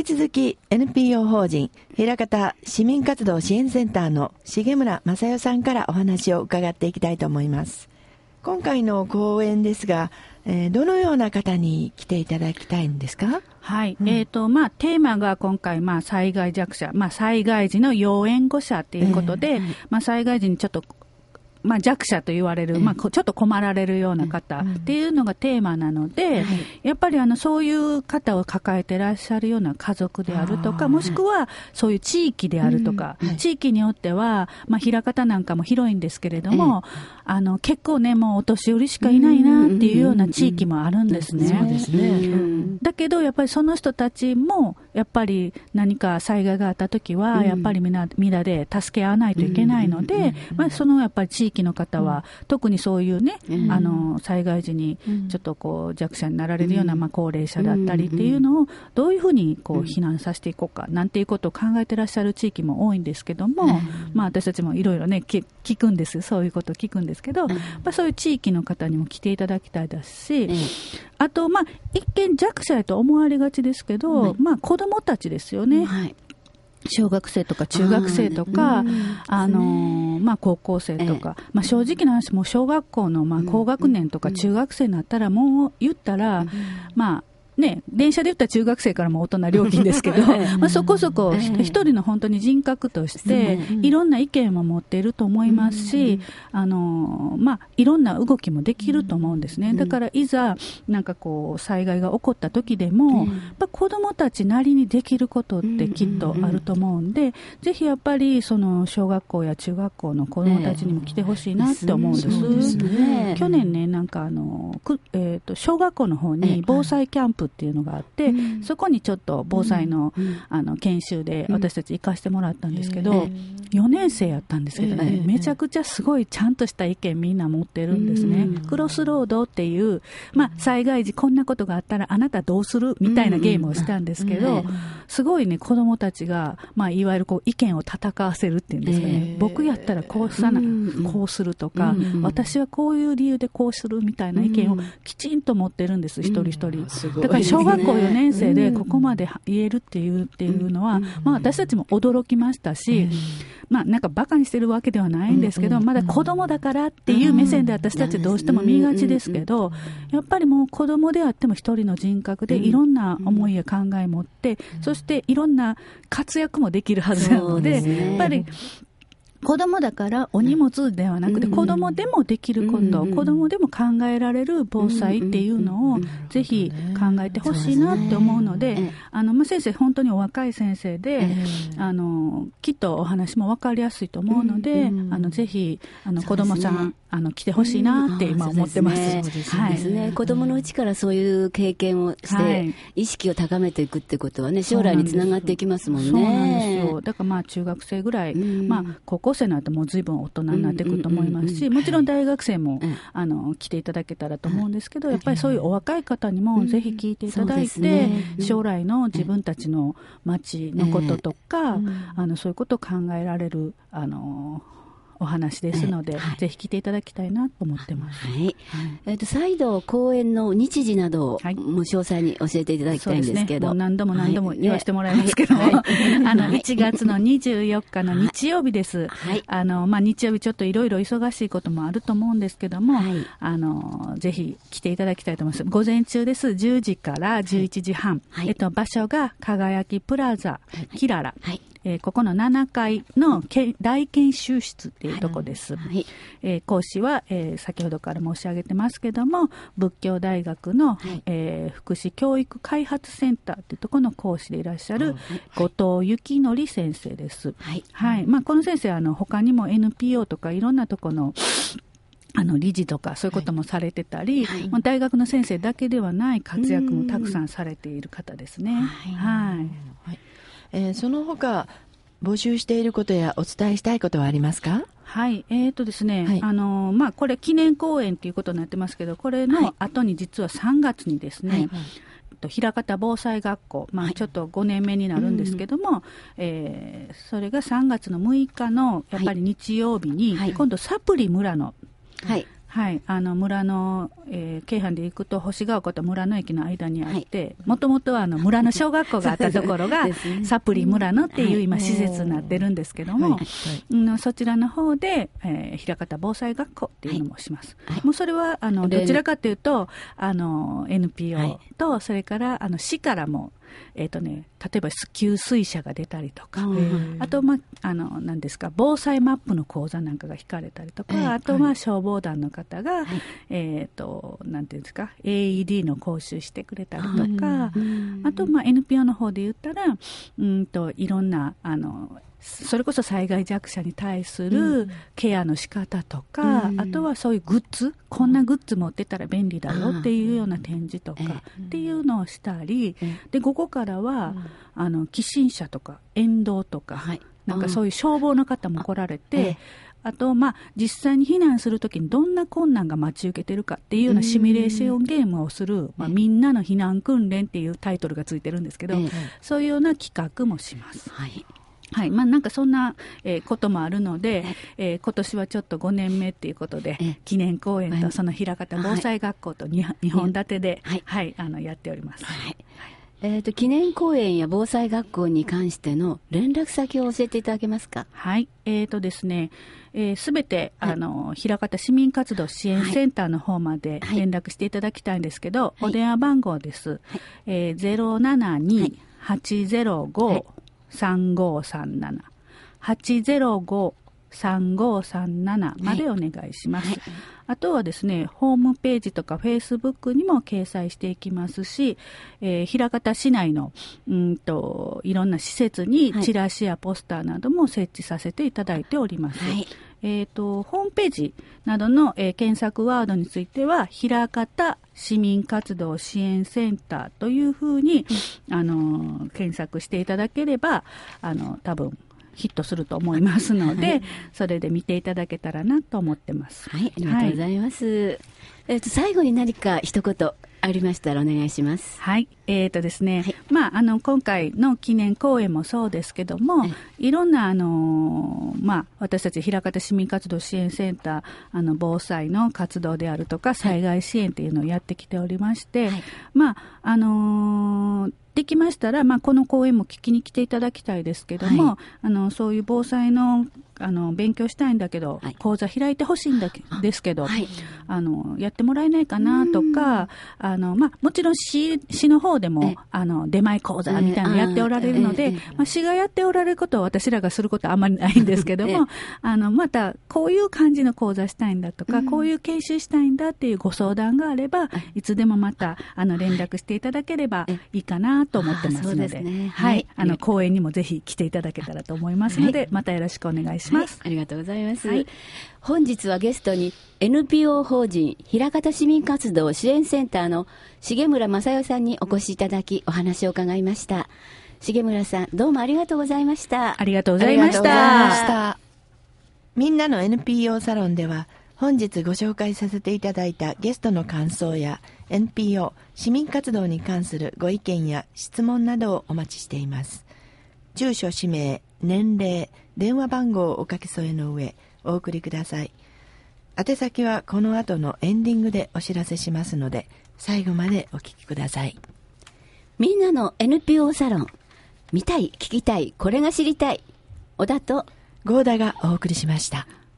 き続き NPO 法人枚方市民活動支援センターの重村正代さんからお話を伺っていきたいと思います。今回の講演ですが、どのような方に来ていただきたいんですか？ はい。テーマが今回、災害弱者、災害時の要援護者ということで、災害時にちょっと、弱者と言われる、ちょっと困られるような方っていうのがテーマなので、やっぱりそういう方を抱えてらっしゃるような家族であるとか、もしくはそういう地域であるとか、地域によっては、枚方なんかも広いんですけれども、結構ね、もうお年寄りしかいないなっていうような地域もあるんですね。 そうですね。 だけど、やっぱりその人たちも、やっぱり何か災害があったときは、やっぱりみんなで助け合わないといけないので、そのやっぱり地域の方は、特にそういうね、災害時にちょっとこう弱者になられるような高齢者だったりっていうのをどういうふうにこう避難させていこうかなんていうことを考えてらっしゃる地域も多いんですけども、私たちもいろいろね聞くんです。そういうことを聞くんですけど、そういう地域の方にも来ていただきたいですし、あと一見弱者やと思われがちですけど、子供たちですよね。小学生とか中学生とか、高校生とか、正直な話、もう小学校の高学年とか中学生になったら、もう言ったら、電車で言ったら中学生からも大人料金ですけど、そこそこ一人の本当に人格として、いろんな意見も持っていると思いますし、いろんな動きもできると思うんですね。だからいざ、災害が起こった時でも、子供たちなりにできることってきっとあると思うんで、ぜひやっぱりその小学校や中学校の子供たちにも来てほしいなって思うんです。去年ね、小学校の方に防災キャンプっていうのがあって、そこにちょっと防災の、研修で私たち行かせてもらったんですけど、4年生やったんですけどね、めちゃくちゃすごいちゃんとした意見みんな持ってるんですね。クロスロードっていう、災害時こんなことがあったらあなたどうするみたいなゲームをしたんですけど、すごいね、子供たちが、いわゆるこう意見を戦わせるっていうんですかね。僕やったらこうするとか、私はこういう理由でこうするみたいな意見をきちんと持ってるんです、一人一人。だから小学校4年生でここまで言えるっていうのは、私たちも驚きましたし、バカにしてるわけではないんですけど、まだ子供だからっていう目線で私たちどうしても見がちですけど、やっぱりもう子供であっても一人の人格でいろんな思いや考えを持って、そしていろんな活躍もできるはずなので、やっぱり子供だからお荷物ではなくて、子供でもできること、子供でも考えられる防災っていうのをぜひ考えてほしいなって思うので、先生本当にお若い先生で、きっとお話も分かりやすいと思うので、ぜひ子供さん来てほしいなって今思ってます。 そうですね。子供のうちからそういう経験をして、意識を高めていくってことはね、将来につながっていきますもんね。 そうなんですよ。だから中学生ぐらい、高校生になるともう随分大人になってくると思いますし、もちろん大学生も、来ていただけたらと思うんですけど、やっぱりそういうお若い方にもぜひ聞いていただいて、将来の自分たちの町のこととか、そういうことを考えられるお話ですので、ぜひ来ていただきたいなと思ってます。 再度講演の日時などを、もう詳細に教えていただきたいんですけど。 もう何度も言わせてもらいますけど、1月の24日の日曜日です。日曜日ちょっといろいろ忙しいこともあると思うんですけども、ぜひ来ていただきたいと思います。午前中です。10時から11時半。場所が輝きプラザキララ。ここの7階の大研修室っていうとこです。講師は、先ほどから申し上げてますけども、仏教大学の、福祉教育開発センターっていうところの講師でいらっしゃる後藤幸則先生です。この先生他にも NPO とかいろんなところの理事とかそういうこともされてたり、大学の先生だけではない活躍もたくさんされている方ですね。 その他募集していることやお伝えしたいことはありますか？ ですね、これ記念講演ということになってますけど、これの後に実は3月にですね、枚方防災学校、ちょっと5年目になるんですけども、それが3月の6日のやっぱり日曜日に、今度サプリ村のはい、村の、京阪で行くと星ヶ丘と村の駅の間にあって、もともとは村の小学校があったところが、ね、サプリ村野っていう今施設になってるんですけども、そちらの方で、枚方防災学校っていうのもします。もうそれはどちらかというとNPO と、それから市からも例えば給水車が出たりとか、あと、何ですか、防災マップの講座なんかが引かれたりとか、あとは消防団の方が、なんていうんですか、AED の講習してくれたりとか、あと、NPO の方で言ったら、いろんな、それこそ災害弱者に対するケアの仕方とか、あとはそういうグッズ、こんなグッズ持ってたら便利だよっていうような展示とかっていうのをしたり、で午後からは寄進者とか沿道とか、なんかそういう消防の方も来られて、あと実際に避難するときにどんな困難が待ち受けてるかっていうようなシミュレーションゲームをする、みんなの避難訓練っていうタイトルがついてるんですけど、そういうような企画もします。はい、なんかそんな、こともあるので、今年はちょっと5年目っていうことで、記念公演とその枚方防災学校と 2本立てで、やっております。 記念公演や防災学校に関しての連絡先を教えていただけますか？ はい。ですね、すべて、枚方市民活動支援センターの方まで連絡していただきたいんですけど、お電話番号です。072-805-3537 805-3537までお願いします。あとはですね、ホームページとかフェイスブックにも掲載していきますし、枚方市内のいろんな施設にチラシやポスターなども設置させていただいております。ホームページなどの、検索ワードについては、枚方市民活動支援センターというふうに、検索していただければ、多分ヒットすると思いますので、それで見ていただけたらなと思ってます。 はい、ありがとうございます。最後に何か一言ありましたらお願いします。 はい。ですね、今回の記念公演もそうですけども、いろんな、私たち枚方市民活動支援センター、防災の活動であるとか、災害支援というのをやってきておりまして、できましたら、この講演も聞きに来ていただきたいですけども、そういう防災の勉強したいんだけど、講座開いてほしいんですけど、やってもらえないかなとか、もちろん市の方でも出前講座みたいなのやっておられるので、市がやっておられることは私らがすることはあんまりないんですけども、またこういう感じの講座したいんだとか、こういう研修したいんだっていうご相談があれば、いつでもまた連絡していただければいいかなと思ってますので、講演にもぜひ来ていただけたらと思いますので、またよろしくお願いします。 ありがとうございます。本日はゲストに NPO 法人枚方市民活動支援センターの重村正代さんにお越しいただきお話を伺いました。重村さん、どうもありがとうございました。 ありがとうございました。 みんなの NPO サロンでは、本日ご紹介させていただいたゲストの感想や NPO 市民活動に関するご意見や質問などをお待ちしています。住所、氏名、年齢、電話番号をお書き添えの上お送りください。宛先はこの後のエンディングでお知らせしますので、最後までお聞きください。 みんなの NPO サロン、見たい、聞きたい、これが知りたい。小田と合田がお送りしました。